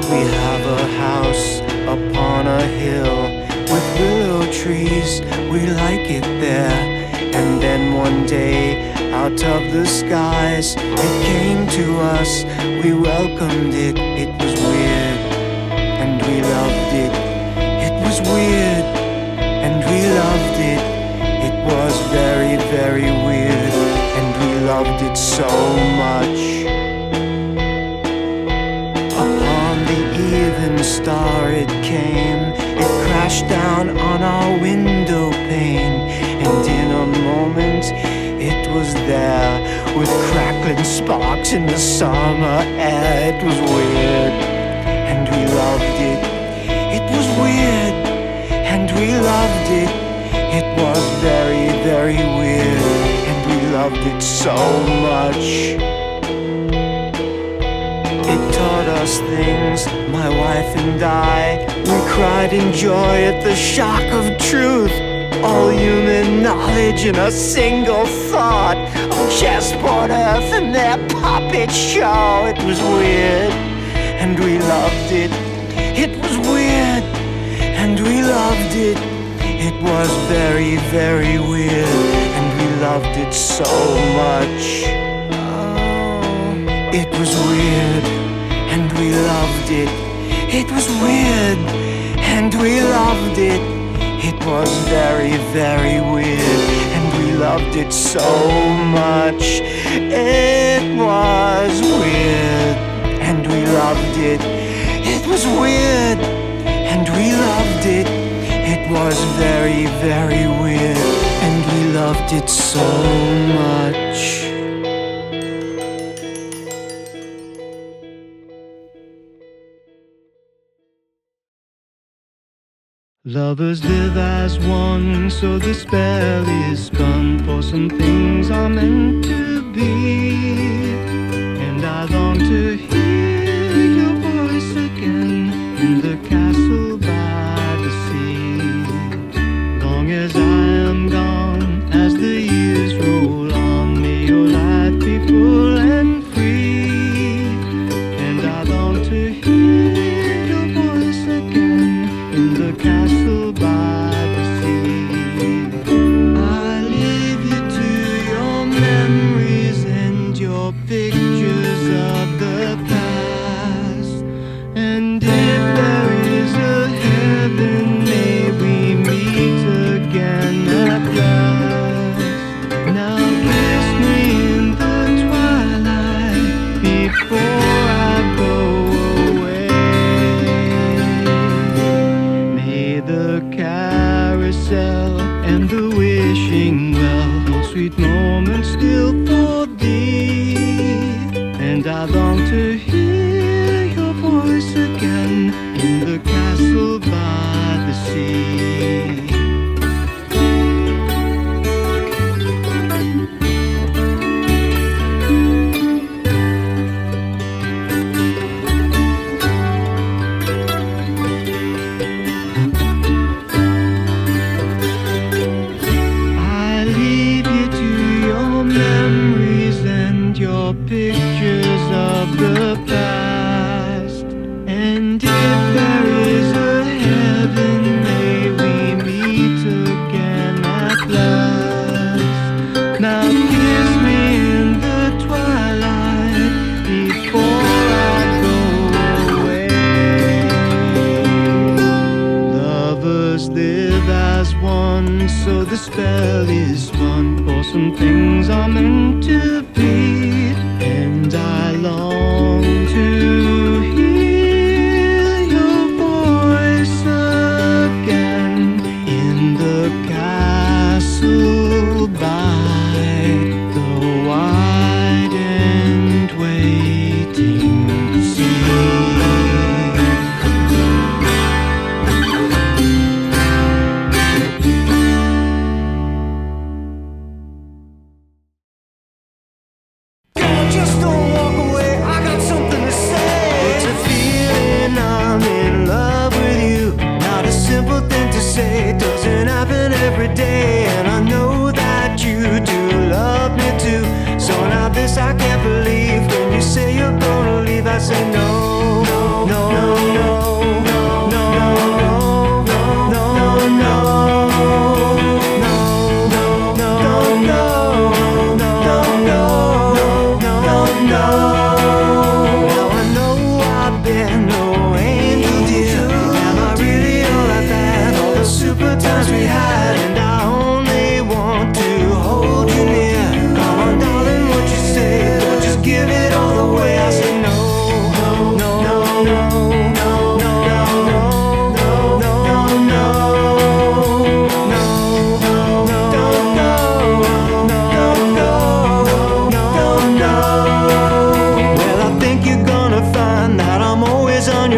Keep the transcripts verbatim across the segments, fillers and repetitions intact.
We have a house upon a hill with willow trees, we like it there. And then one day, out of the skies, it came to us, we welcomed it. It was weird, and we loved it. It was weird, and we loved it. It was very, very weird, and we loved it so much. Upon the even star it came, it crashed down on our window pane, and in a moment it was there, with crackling sparks in the summer air. It was weird, and we loved it. It was weird, and we loved it. It was very, very weird, and we loved it so much. It taught us things, my wife and I. We cried in joy at the shock of truth. All human knowledge in a single thought of chessboard Earth and their puppet show. It was weird, and we loved it. It was weird, and we loved it. It was very, very weird, and we loved it so much. Oh, it was weird, and we loved it. It was weird, and we loved it. It was very, very weird, and we loved it so much. It was weird, and we loved it. It was weird, and we loved it. It was very, very weird, and we loved it so much. Lovers live as one, so the spell is spun, for some things are meant to be. And I long to hear your voice again in the castle by the sea. Long as I am gone, as the years roll on, may your life be full and free. And I long to hear your voice again in the castle by the sea. I leave you to your memories and your pictures of the past. And if there is a heaven, may we meet again at last. Now kiss me in the twilight before I go away. The carousel and the wishing well hold sweet moments still for thee. And I long to hear your voice again in the castle by the sea. Your pictures of the past. And if there is a heaven, may we meet again at last. Now kiss me in the twilight before I go away. Lovers live as one, so the spell is spun, for some things are meant to be. And I long to hear your voice again in the castle by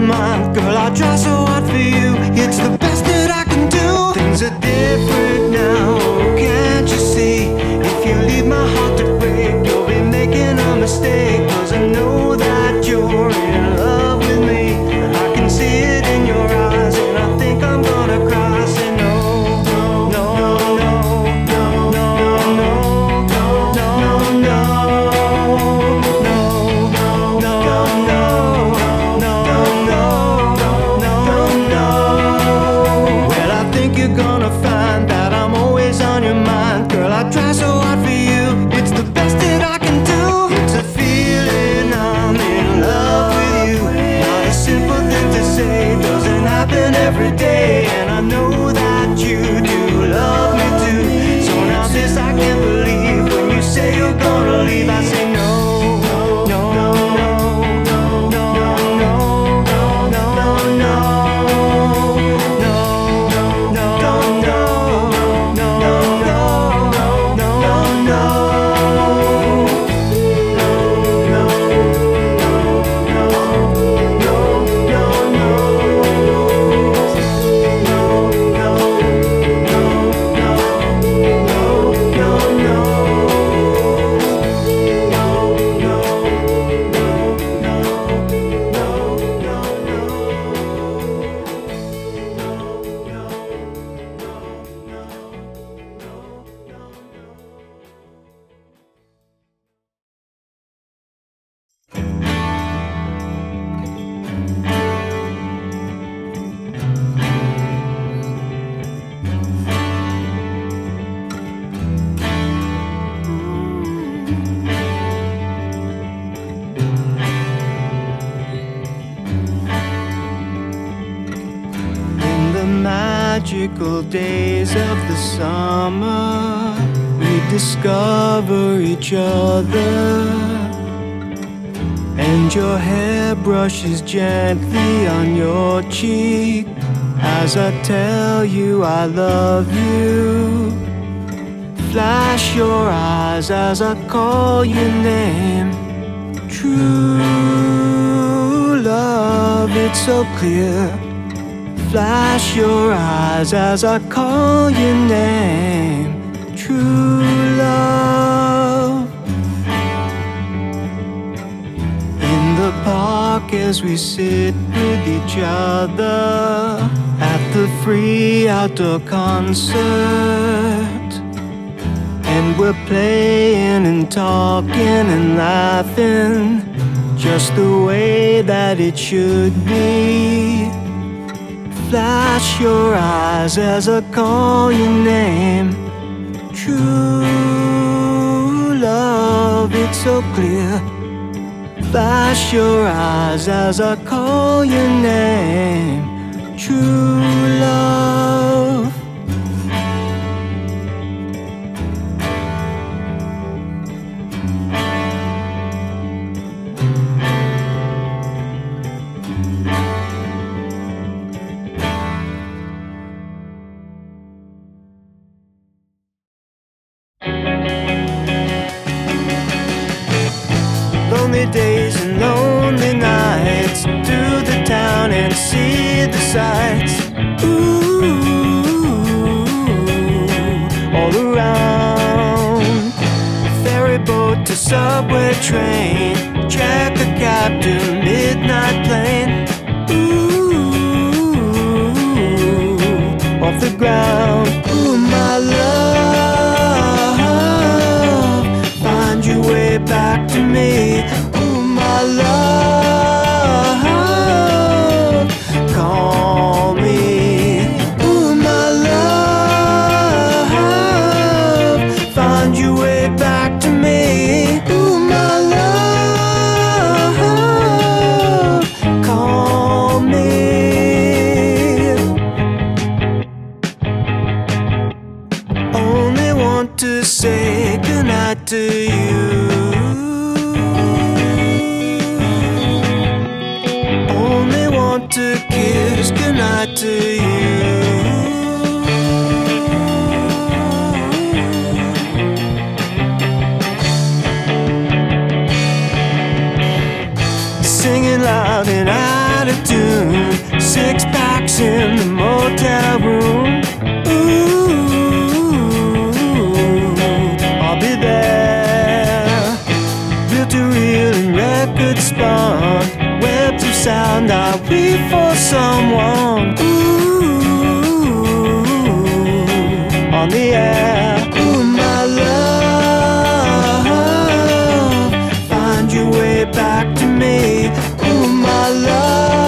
mind. Girl, I try so hard for you, it's the best that I can do. Things are different now, can't you see? If you leave my heart to break, you'll be making a mistake. Cause I know that you're in love with me, and I can see it in your eyes, and I think I'm gonna cry. Say no, no, no, no, no, no, no, no, no, no, no, no, no, no. Well, I think you're gonna find that I'm always on your mind. Girl, I try so hard for you, it's the best that I can do. It's a feeling, I'm in love with you. Not a simple thing to say, doesn't happen every day. And I know that you do love me too. So now this I can't believe, when you say you're gonna leave, I say no, no, no, no, no, no, no, no, no, no. Magical days of the summer, we discover each other, and your hair brushes gently on your cheek as I tell you I love you. Flash your eyes as I call your name. True love, it's so clear. Flash your eyes as I call your name. True love. In the park as we sit with each other at the free outdoor concert, and we're playing and talking and laughing just the way that it should be. Flash your eyes as I call your name. True love, it's so clear. Flash your eyes as I call your name. True love. Lonely days and lonely nights, through the town and see the sights. Ooh, all around. Ferry boat to subway train, check a cab to midnight plane. Ooh, off the ground. Ooh, my love, find your way back to me. Ooh, my love, call me. Ooh, my love, find your way back to me. Ooh, my love, call me. Only want to say goodnight to you. To kiss goodnight to you. Singing loud and out of tune. afternoon, six packs in the motel room. Ooh, I'll be there. Built a reel and record spun, webs of sound I weave for someone. Ooh, on the air. Ooh, my love, find your way back to me. Ooh, my love.